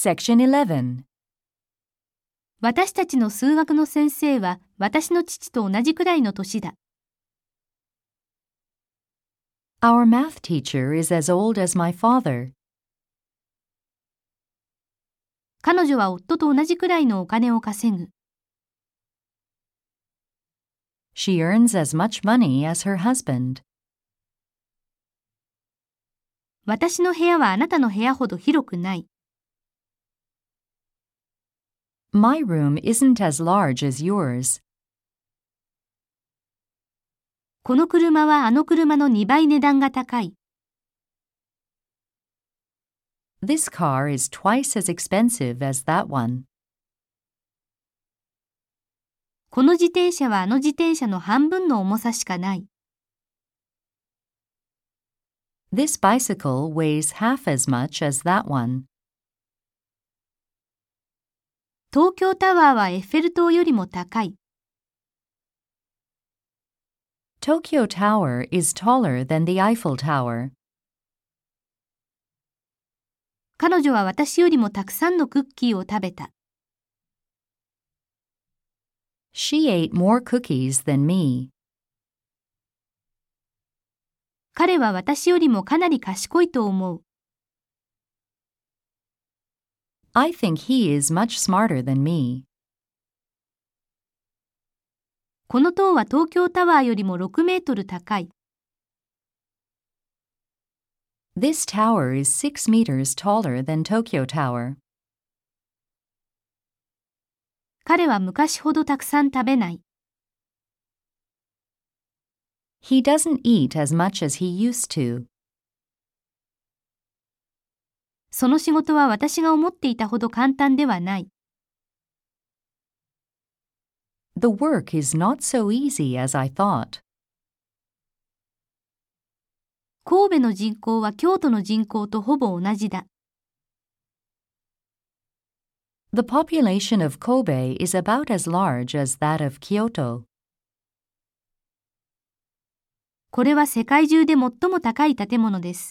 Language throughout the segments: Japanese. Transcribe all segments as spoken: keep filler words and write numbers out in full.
Section eleven. 私たちの数学の先生は私の父と同じくらいの年だ。 Our math teacher is as old as my father. 彼女は夫と同じくらいのお金を稼ぐ。 She earns as much money as her husband. 私の部屋はあなたの部屋ほど広くない。 My room isn't as large as yours. この車はあの車のにばい値段が高い。 This car is twice as expensive as that one. この自転車はあの自転車の半分の重さしかない。 This bicycle weighs half as much as that one. 東京タワーはエッフェル塔よりも高い。 Tokyo Tower is taller than the Eiffel Tower. 彼女は私よりもたくさんのクッキーを食べた。 She ate more cookies than me. 彼は私よりもかなり賢いと思う。 I think he is much smarter than me. この塔は東京タワーよりもろくメートル高い。 This tower is six meters taller than Tokyo Tower. 彼は昔ほどたくさん食べない。 He doesn't eat as much as he used to. その仕事は私が思っていたほど簡単ではない。 The work is not so easy as I thought. 神戸の人口は京都の人口とほぼ同じだ。 The population of Kobe is about as large as that of Kyoto. これは世界中で最も高い建物です。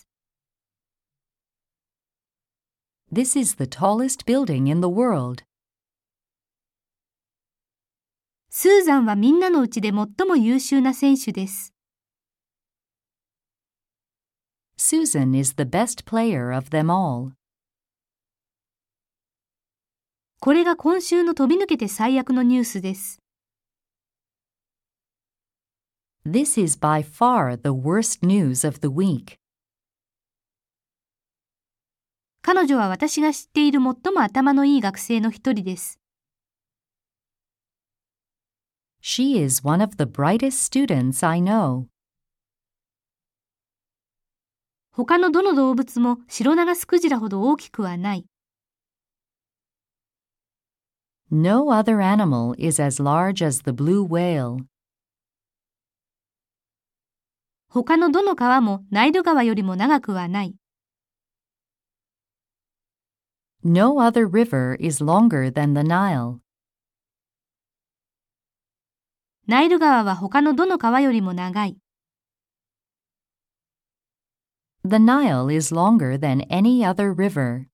This is the tallest building in the world. スーザンはみんなのうちで最も優秀な選手です。 Susan is the best player of them all. これが今週の飛び抜けて最悪のニュースです。 This is by far the worst news of the week. 彼女は私が知っている最も頭のいい学生の一人です。 She is one of the brightest students I know. 他のどの動物もシロナガスクジラほど大きくはない。 No other animal is as large as the blue whale. 他のどの川もナイル川よりも長くはない。 No other river is longer than the Nile. ナイル川は他のどの川よりも長い。 The Nile is longer than any other river.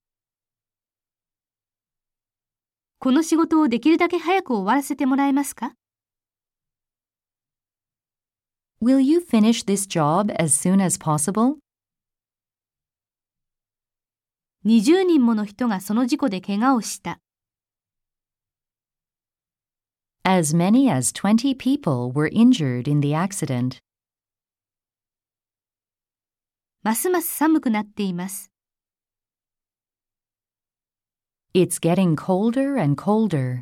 この仕事をできるだけ早く終わらせてもらえますか？ Will you finish this job as soon as possible? にじゅうにんもの人がその事故で怪我をした。 As many as twenty people were injured in the accident. ますます寒くなっています。 It's getting colder and colder.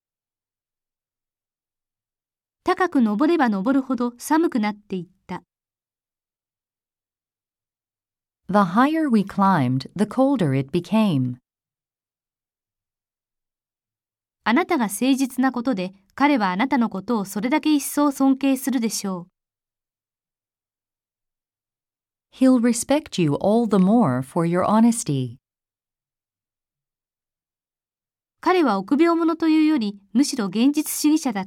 高く登れば登るほど寒くなっていった。 The higher we climbed, the colder it became. あなたが誠実なことで、彼はあなたのことをそれだけ一層尊敬するでしょう。 He'll respect you all the more for your honesty. 彼は臆病者というより、むしろ現実主義者だった。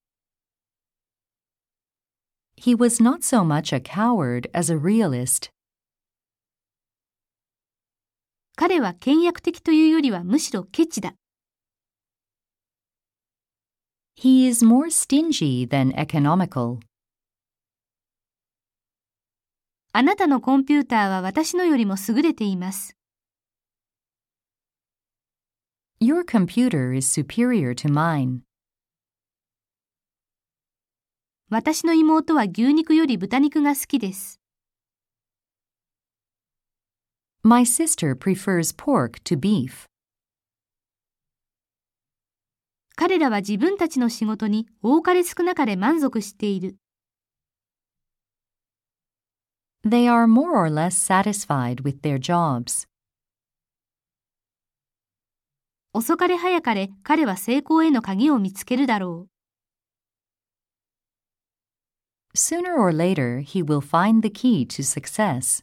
He was not so much a coward as a realist. 彼は倹約的というよりはむしろケチだ。 He is more stingy than economical. あなたのコンピューターは私のよりも優れています。 Your computer is superior to mine. 私の妹は牛肉より豚肉が好きです。 My sister prefers pork to beef. 彼らは自分たちの仕事に多かれ少なかれ満足している。 They are more or less satisfied with their jobs. 遅かれ早かれ彼は成功への鍵を見つけるだろう。 Sooner or later, he will find the key to success.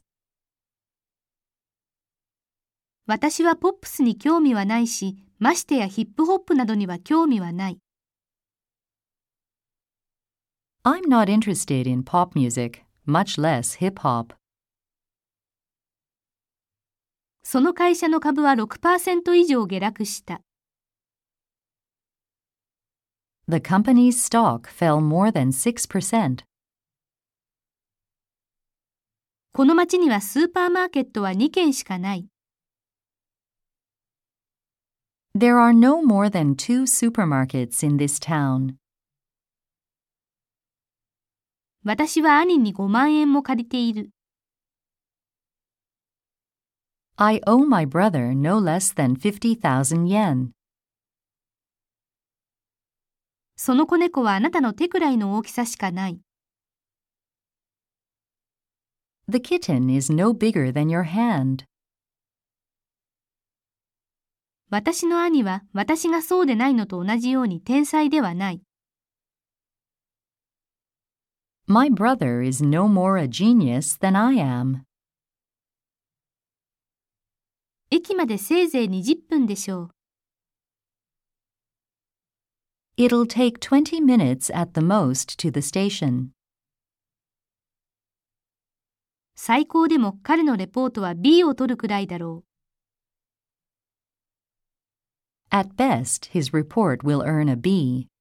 私はポップスに興味はないし、ましてやヒップホップなどには興味はない。 I'm not interested in pop music, much less hip hop. その会社の株は ろくパーセント 以上下落した。 The company's stock fell more than six percent. この町にはスーパーマーケットはにけんしかない。 There are no more than two supermarkets in this town. 私は兄にごまんえんも借りている。 I owe my brother no less than fifty thousand yen. その子猫はあなたの手くらいの大きさしかない。 The kitten is no bigger than your hand. 私の兄は私がそうでないのと同じように天才ではない。 My brother is no more a genius than I am. 駅までせいぜいにじゅっぷんでしょう。 It'll take twenty minutes at the most to the station. 最高でも彼のレポートは ビー を取るくらいだろう。 At best, his report will earn a B.